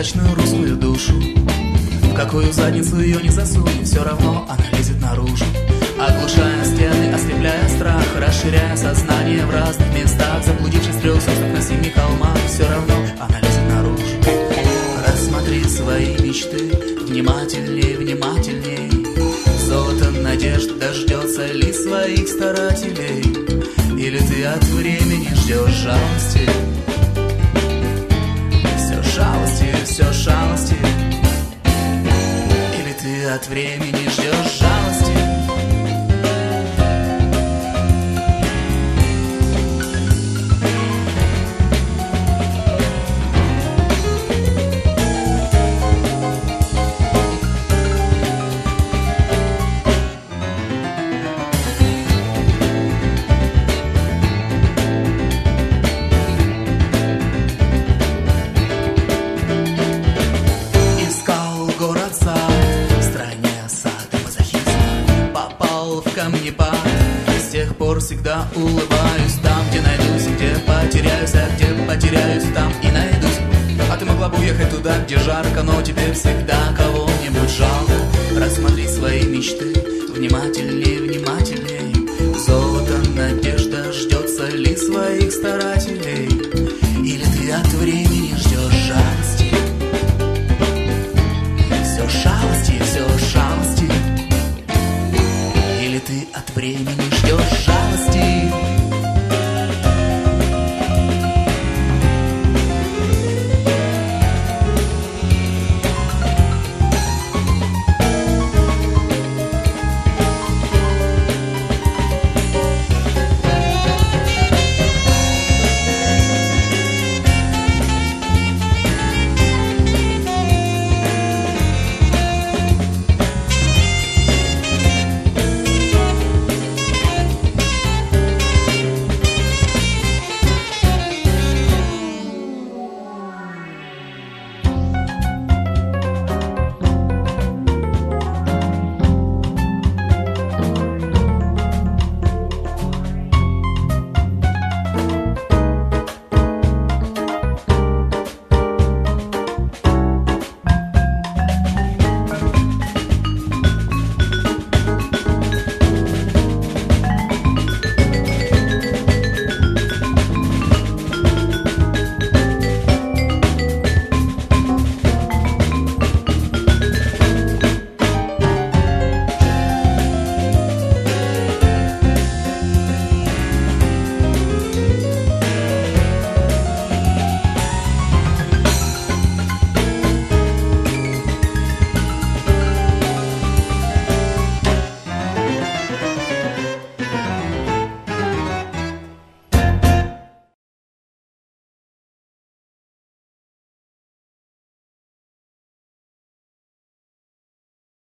загадочную русскую душу. В какую задницу ее не засунь, все равно она лезет наружу. Оглушая стены, ослепляя страх, расширяя сознание в разных местах. Заблудившись в 3 соснах на 7 холмах, все равно она лезет наружу. Рассмотри свои мечты внимательней, внимательней. Золото надежд дождется ли своих старателей? Или ты от времени ждешь жалости? Все жалости, все жалости. Или ты от времени ждешь жалости? Всегда улыбаюсь там, где найдусь, где потеряюсь, а где потеряюсь, там и найдусь. А ты могла бы уехать туда, где жарко, но теперь всегда кого-нибудь жалко. Рассмотри свои мечты внимательнее.